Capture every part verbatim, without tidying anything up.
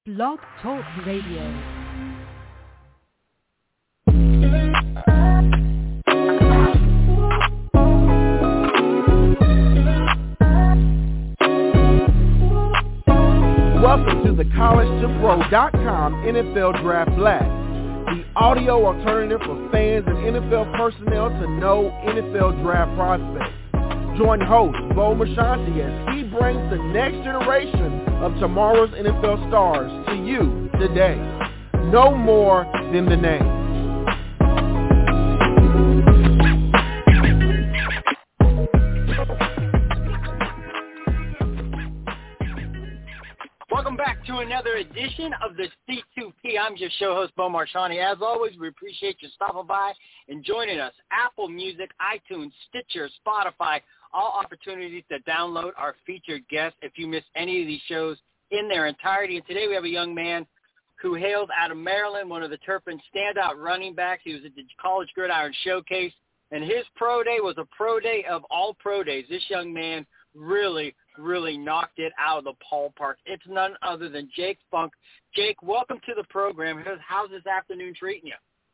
Blog Talk Radio. Welcome to the college to pro dot com N F L Draft Blast, the audio alternative for fans and N F L personnel to know N F L draft prospects. Join host Bo Marchionte as he brings the next generation of tomorrow's N F L stars to you today. No more than the name. Welcome back to another edition of the C two P. I'm your show host, Bo Marchionte. As always, we appreciate you stopping by and joining us. Apple Music, iTunes, Stitcher, Spotify, all opportunities to download our featured guests if you miss any of these shows in their entirety. And today we have a young man who hails out of Maryland, one of the Turpin standout running backs. He was at the College Gridiron Showcase, and his pro day was a pro day of all pro days. This young man really, really knocked it out of the ballpark. It's none other than Jake Funk. Jake, welcome to the program. How's this afternoon treating you?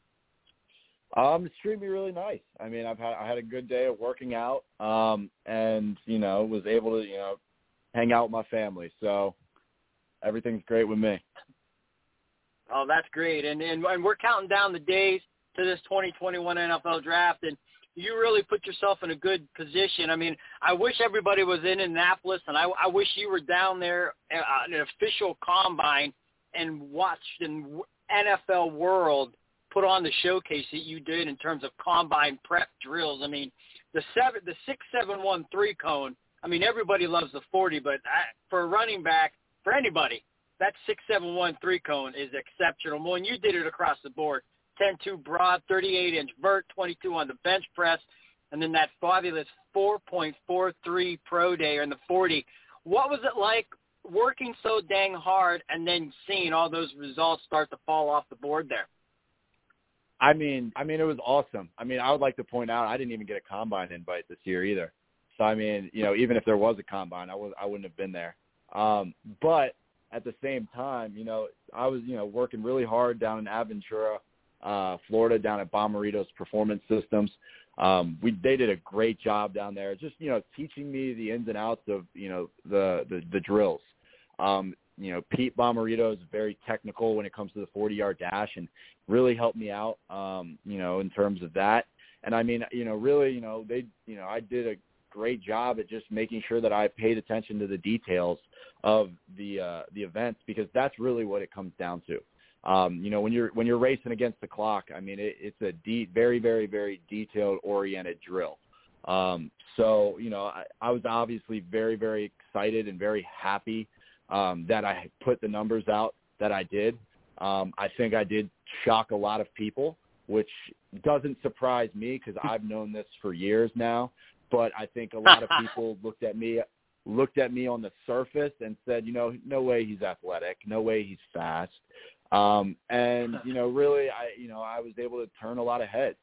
Um, it's treating me really nice. I mean, I've had I had a good day of working out, um, and you know, was able to you know hang out with my family. So everything's great with me. Oh, that's great. And and, and we're counting down the days to this twenty twenty-one N F L draft, and you really put yourself in a good position. I mean, I wish everybody was in Annapolis, and I, I wish you were down there at an official combine and watched an N F L World put on the showcase that you did in terms of combine prep drills. I mean, the seven, the six seven one three cone. I mean, everybody loves the forty, but I, for a running back, for anybody, that six seven one three cone is exceptional. Well, and you did it across the board. ten two broad, thirty-eight inch vert, twenty-two on the bench press, and then that fabulous four point four three pro day in the forty. What was it like working so dang hard and then seeing all those results start to fall off the board there? I mean, I mean, it was awesome. I mean, I would like to point out I didn't even get a combine invite this year either. So, I mean, you know, even if there was a combine, I, was, I wouldn't have been there. Um, but at the same time, you know, I was, you know, working really hard down in Aventura, Uh, Florida, down at Bommarito's Performance Systems. Um, we they did a great job down there, just you know teaching me the ins and outs of you know the the, the drills. Um, you know, Pete Bommarito is very technical when it comes to the forty-yard dash, and really helped me out. Um, you know, in terms of that. And I mean, you know, really, you know, they, you know, I did a great job at just making sure that I paid attention to the details of the uh, the events, because that's really what it comes down to. Um, you know, when you're when you're racing against the clock, I mean, it, it's a de- very, very, very detailed-oriented drill. Um, so, you know, I, I was obviously very, very excited and very happy um, that I put the numbers out that I did. Um, I think I did shock a lot of people, which doesn't surprise me because I've known this for years now. But I think a lot of people looked at me looked at me on the surface and said, you know, no way he's athletic, no way he's fast. Um, and, you know, really, I, you know, I was able to turn a lot of heads.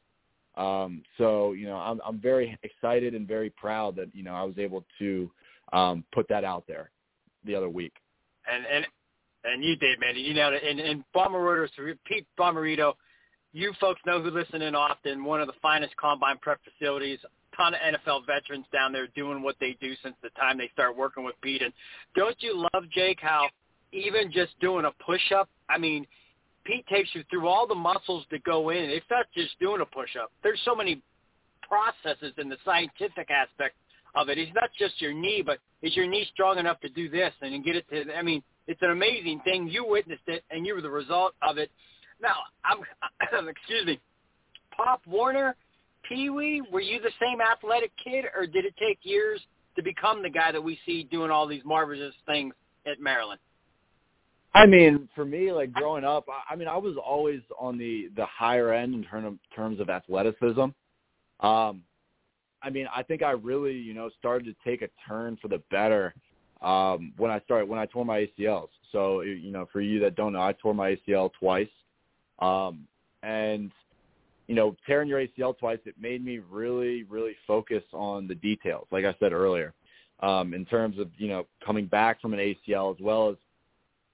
Um, so, you know, I'm, I'm very excited and very proud that, you know, I was able to, um, put that out there the other week. And, and, and you did, man. You nailed it. And, and Bommarito, to repeat Bommarito, you folks know who listen in often, one of the finest combine prep facilities, ton of N F L veterans down there doing what they do since the time they start working with Pete. And don't you love, Jake, how even just doing a push-up, I mean, Pete takes you through all the muscles that go in. It's not just doing a push-up. There's so many processes in the scientific aspect of it. It's not just your knee, but is your knee strong enough to do this and then get it to – I mean, it's an amazing thing. You witnessed it, and you were the result of it. Now, I'm – excuse me. Pop Warner, Pee Wee, were you the same athletic kid, or did it take years to become the guy that we see doing all these marvelous things at Maryland? I mean, for me, like growing up, I mean, I was always on the, the higher end in term of, terms of athleticism. Um, I mean, I think I really, you know, started to take a turn for the better um, when I started, when I tore my A C Ls. So, you know, for you that don't know, I tore my A C L twice. Um, and, you know, tearing your A C L twice, it made me really, really focus on the details, like I said earlier, um, in terms of, you know, coming back from an A C L, as well as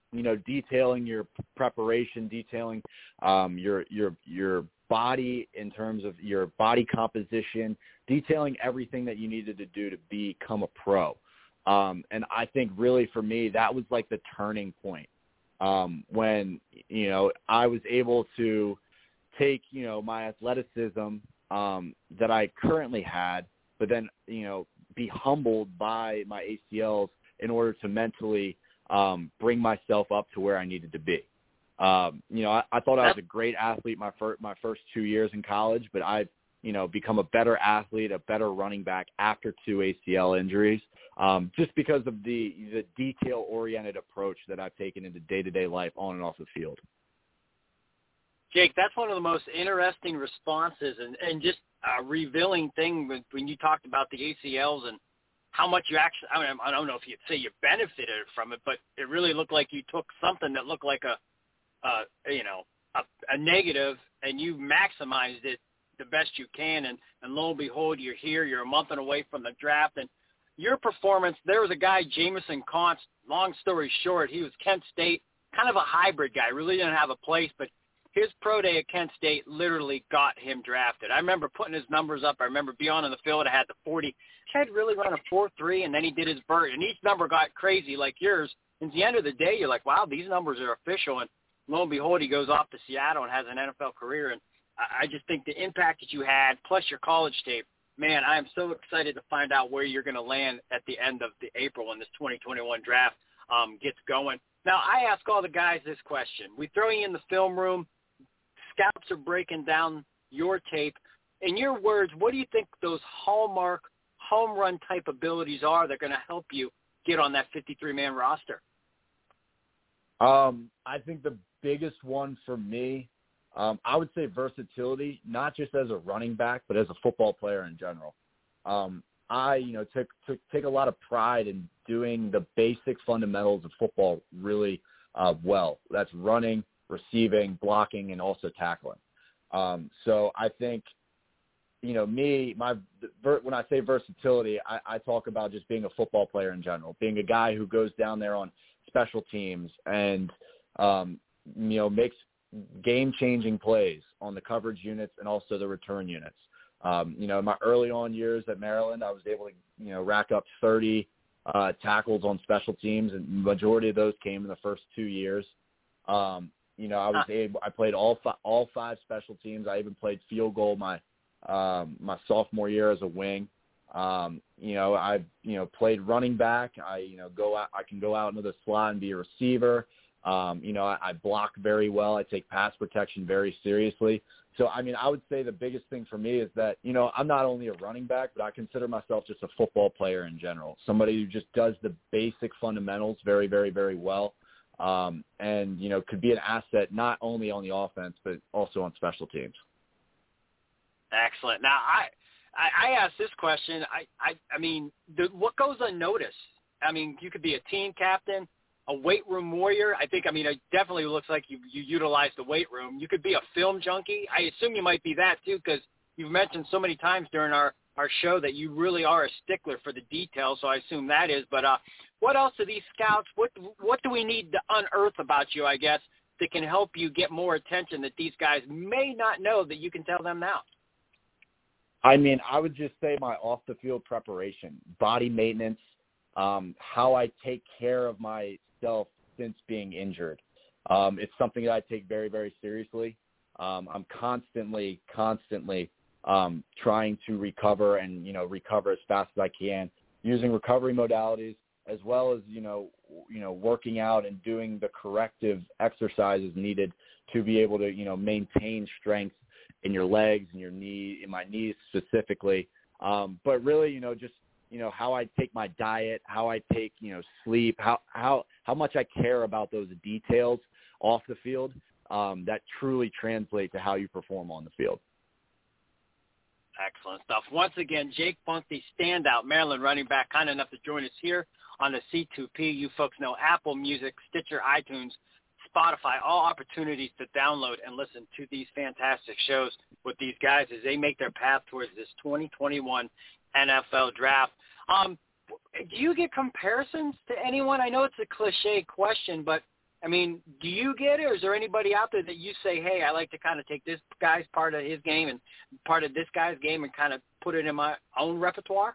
you know, detailing your preparation, detailing um, your your your body in terms of your body composition, detailing everything that you needed to do to become a pro. Um, and I think really for me, that was like the turning point um, when, you know, I was able to take, you know, my athleticism um, that I currently had, but then, you know, be humbled by my A C Ls in order to mentally um, bring myself up to where I needed to be. Um, you know, I, I thought I was a great athlete my first, my first two years in college, but I've, you know, become a better athlete, a better running back after two A C L injuries, um, just because of the, the detail-oriented approach that I've taken into day-to-day life on and off the field. Jake, that's one of the most interesting responses and, and just a revealing thing when, when you talked about the A C Ls and how much you actually, I mean, I don't know if you'd say you benefited from it, but it really looked like you took something that looked like a, uh, you know, a, a negative and you maximized it the best you can. And, and lo and behold, you're here, you're a month and away from the draft. And your performance, there was a guy, Jamison Kantz, long story short, he was Kent State, kind of a hybrid guy, really didn't have a place, but his pro day at Kent State literally got him drafted. I remember putting his numbers up. I remember being on the field. I had the forty. He had really run a four three, and then he did his vert, and each number got crazy like yours. And at the end of the day, you're like, wow, these numbers are official. And lo and behold, he goes off to Seattle and has an N F L career. And I just think the impact that you had, plus your college tape, man, I am so excited to find out where you're going to land at the end of the April when this twenty twenty-one draft um, gets going. Now, I ask all the guys this question. We throw you in the film room. Scouts are breaking down your tape. In your words, what do you think those hallmark home run type abilities are that are going to help you get on that fifty-three man roster? Um, I think the biggest one for me, um, I would say versatility, not just as a running back, but as a football player in general. Um, I, you know, took, took, take a lot of pride in doing the basic fundamentals of football really uh, well. That's running, receiving, blocking, and also tackling. Um, so I think, you know, me, my when I say versatility, I, I talk about just being a football player in general, being a guy who goes down there on special teams and, um, you know, makes game-changing plays on the coverage units and also the return units. Um, you know, in my early on years at Maryland, I was able to, you know, rack up thirty uh, tackles on special teams, and the majority of those came in the first two years. Um, You know, I was able. I played all fi- all five special teams. I even played field goal my um, my sophomore year as a wing. Um, you know, I you know played running back. I you know go out. I can go out into the slot and be a receiver. Um, you know, I, I block very well. I take pass protection very seriously. So, I mean, I would say the biggest thing for me is that, you know, I'm not only a running back, but I consider myself just a football player in general, somebody who just does the basic fundamentals very, very, very well. Um, and, you know, could be an asset not only on the offense, but also on special teams. Excellent. Now, I I, I asked this question. I, I, I mean, the, what goes unnoticed? I mean, you could be a team captain, a weight room warrior. I think, I mean, it definitely looks like you, you utilize the weight room. You could be a film junkie. I assume you might be that, too, because you've mentioned so many times during our, our show that you really are a stickler for the details, so I assume that is. But uh, what else do these scouts, what what do we need to unearth about you, I guess, that can help you get more attention that these guys may not know that you can tell them now? I mean, I would just say my off-the-field preparation, body maintenance, um, how I take care of myself since being injured. Um, it's something that I take very, very seriously. Um, I'm constantly, constantly um, trying to recover and, you know, recover as fast as I can using recovery modalities, as well as, you know, you know, working out and doing the corrective exercises needed to be able to, you know, maintain strength in your legs and your knee, in my knees specifically. Um, but really, you know, just, you know, how I take my diet, how I take, you know, sleep, how, how, how much I care about those details off the field, um, that truly translate to how you perform on the field. Excellent stuff. Once again, Jake Funk, the standout Maryland running back, kind enough to join us here on the C two P. You folks know Apple Music, Stitcher, iTunes, Spotify, all opportunities to download and listen to these fantastic shows with these guys as they make their path towards this twenty twenty-one N F L draft. Um, do you get comparisons to anyone? I know it's a cliche question, but I mean, do you get it, or is there anybody out there that you say, hey, I like to kind of take this guy's part of his game and part of this guy's game and kind of put it in my own repertoire?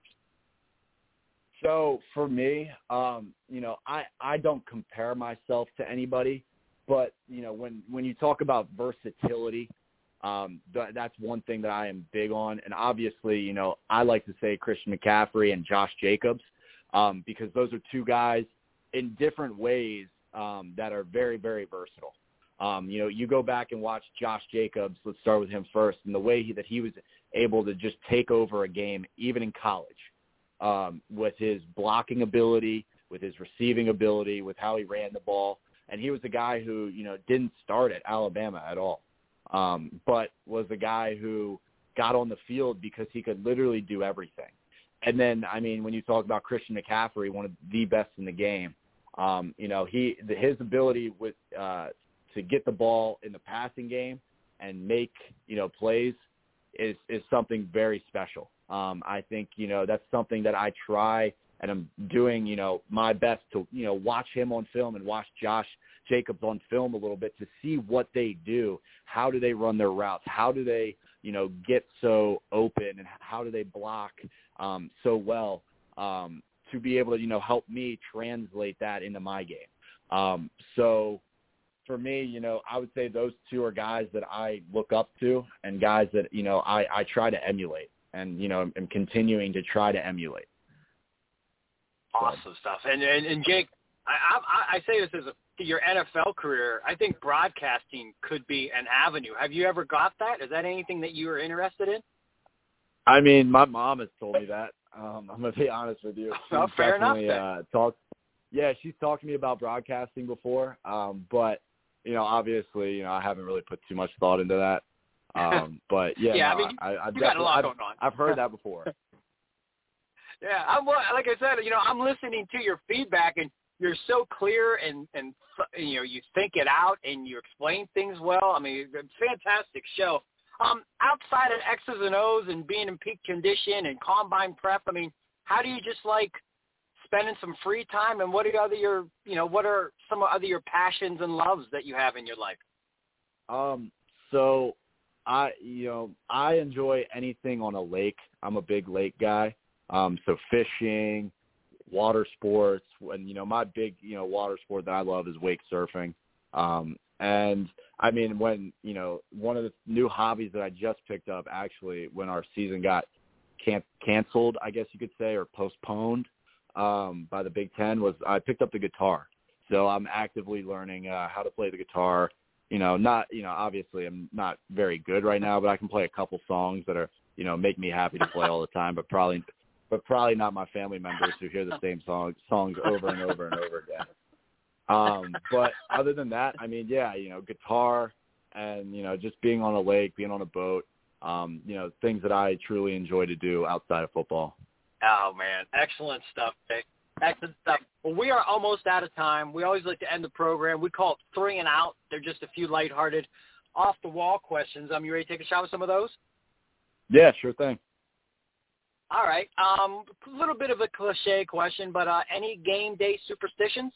So for me, um, you know, I, I don't compare myself to anybody, but, you know, when, when you talk about versatility, um, th- that's one thing that I am big on. And obviously, you know, I like to say Christian McCaffrey and Josh Jacobs, um, because those are two guys in different ways um, that are very, very versatile. Um, you know, you go back and watch Josh Jacobs, let's start with him first, and the way he, that he was able to just take over a game, even in college, um, with his blocking ability, with his receiving ability, with how he ran the ball. And he was a guy who, you know, didn't start at Alabama at all, um, but was a guy who got on the field because he could literally do everything. And then, I mean, when you talk about Christian McCaffrey, one of the best in the game, um, you know, he his ability with uh, to get the ball in the passing game and make, you know, plays is, is something very special. Um, I think, you know, that's something that I try, and I'm doing, you know, my best to, you know, watch him on film and watch Josh Jacobs on film a little bit to see what they do. How do they run their routes? How do they, you know, get so open, and how do they block um, so well um, to be able to, you know, help me translate that into my game. Um, so for me, you know, I would say those two are guys that I look up to and guys that, you know, I, I try to emulate and, you know, I'm continuing to try to emulate. Awesome so. stuff. And, and, and Jake, I, I, I say this as a, your N F L career, I think broadcasting could be an avenue. Have you ever got that? Is that anything that you are interested in? I mean, my mom has told me that. Um, I'm going to be honest with you. Well, fair enough then. Uh, talked, yeah, she's talked to me about broadcasting before, um, but, you know, obviously, you know, I haven't really put too much thought into that. Um, but, yeah, yeah no, I mean, I, I've, you got a lot I've, going on. I've heard that before. Yeah, I'm, like I said, you know, I'm listening to your feedback, and you're so clear, and, and you know, you think it out, and you explain things well. I mean, it's a fantastic show. Um, outside of X's and O's and being in peak condition and combine prep, I mean, how do you just like spending some free time, and what are other your, you know, what are some other your passions and loves that you have in your life? Um, so I, you know, I enjoy anything on a lake. I'm a big lake guy. Um, so fishing, water sports, and, you know, my big, you know, water sport that I love is wake surfing. Um, and I mean, when, you know, one of the new hobbies that I just picked up actually when our season got can- canceled, I guess you could say, or postponed, um, by the Big Ten was I picked up the guitar. So I'm actively learning, uh, how to play the guitar. You know, not, you know, obviously I'm not very good right now, but I can play a couple songs that are, you know, make me happy to play all the time, but probably, but probably not my family members who hear the same songs, songs over and over and over again. Um, but other than that, I mean, yeah, you know, guitar and, you know, just being on a lake, being on a boat, um, you know, things that I truly enjoy to do outside of football. Oh, man. Excellent stuff, Jake. Excellent stuff. Well, we are almost out of time. We always like to end the program. We call it three and out. They're just a few lighthearted, off-the-wall questions. Um, you ready to take a shot with some of those? Yeah, sure thing. All right. Um, a little bit of a cliche question, but uh, any game day superstitions?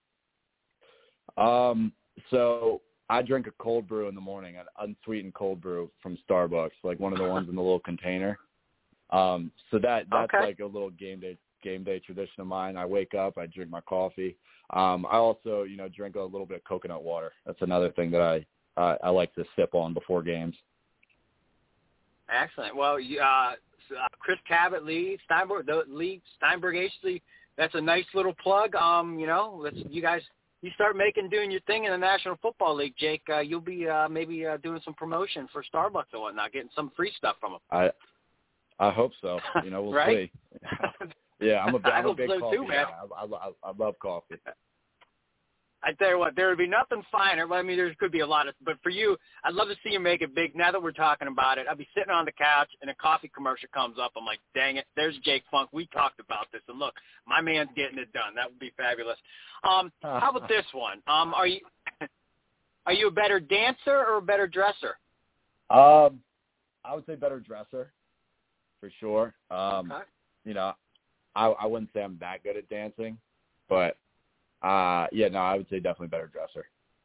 Um, so I drink a cold brew in the morning, an unsweetened cold brew from Starbucks, like one of the ones in the little container. Um, so that, that's okay. like a little game day, game day tradition of mine. I wake up, I drink my coffee. Um, I also, you know, drink a little bit of coconut water. That's another thing that I, uh, I like to sip on before games. Excellent. Well, uh, Chris Cabot, Lee Steinberg, the Lee Steinberg H C, that's a nice little plug. Um, you know, let's, you guys, you start making, doing your thing in the National Football League, Jake, uh, you'll be uh, maybe uh, doing some promotion for Starbucks and whatnot, getting some free stuff from them. I I hope so. You know, we'll right? see. Yeah, I'm a, I'm a big so coffee too, guy. I, I, I love coffee. I tell you what, there would be nothing finer. Well, I mean, there could be a lot of, but for you, I'd love to see you make it big. Now that we're talking about it, I'll be sitting on the couch and a coffee commercial comes up. I'm like, dang it, there's Jake Funk. We talked about this, and look, my man's getting it done. That would be fabulous. Um, how about this one? Um, are you are you a better dancer or a better dresser? Um, I would say better dresser, for sure. Um, okay. You know, I, I wouldn't say I'm that good at dancing, but uh, yeah, no, I would say definitely better dresser.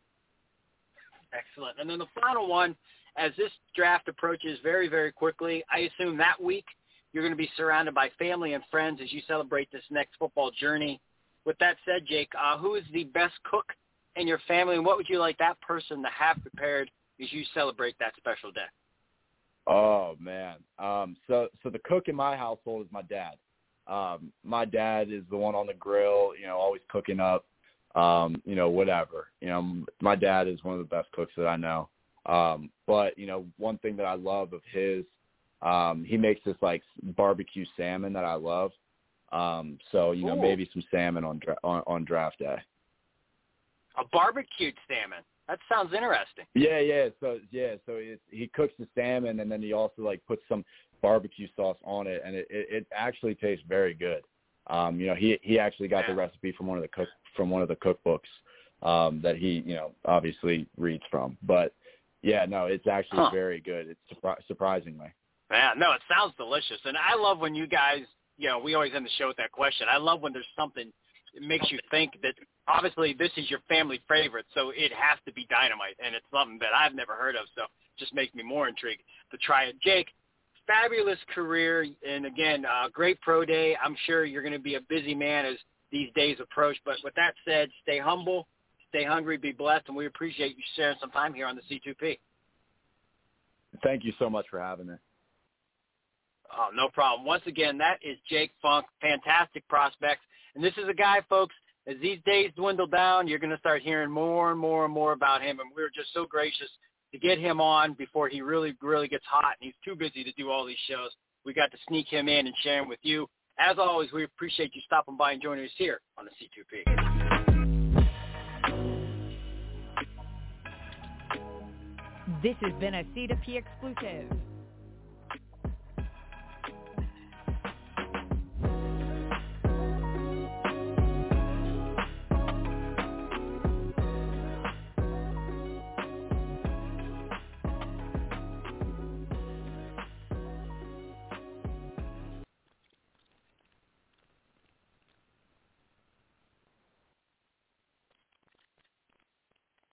Excellent. And then the final one, as this draft approaches very, very quickly, I assume that week you're going to be surrounded by family and friends as you celebrate this next football journey. With that said, Jake, uh, who is the best cook in your family, and what would you like that person to have prepared as you celebrate that special day? Oh, man. Um, so so the cook in my household is my dad. Um, my dad is the one on the grill, you know, always cooking up, um, you know, whatever. You know, my dad is one of the best cooks that I know. Um, but, you know, one thing that I love of his, um, he makes this, like, barbecue salmon that I love. Um, so, you know, Ooh. maybe some salmon on, dra- on on draft day. A barbecued salmon. That sounds interesting. Yeah, yeah. So, yeah, so it's, he cooks the salmon, and then he also, like, puts some barbecue sauce on it, and it, it, it actually tastes very good. Um, you know, he he actually got yeah. the recipe from one of the cook from one of the cookbooks um, that he, you know, obviously reads from. But yeah, no, it's actually huh. very good. It's surpri- surprisingly. Yeah, no, it sounds delicious, and I love when you guys, you know, we always end the show with that question. I love when there's something that makes you think that obviously this is your family favorite, so it has to be dynamite, and it's something that I've never heard of, so it just makes me more intrigued to try it. Jake, fabulous career, and again, uh, great pro day. I'm sure you're going to be a busy man as these days approach, but with that said, stay humble, stay hungry, be blessed, and we appreciate you sharing some time here on the C two P. Thank you so much for having me. Oh, no problem. Once again, that is Jake Funk, fantastic prospects. And this is a guy, folks, as these days dwindle down, you're going to start hearing more and more and more about him. And we're just so gracious to get him on before he really, really gets hot. And he's too busy to do all these shows. We got to sneak him in and share him with you. As always, we appreciate you stopping by and joining us here on the C two P. This has been a C two P exclusive.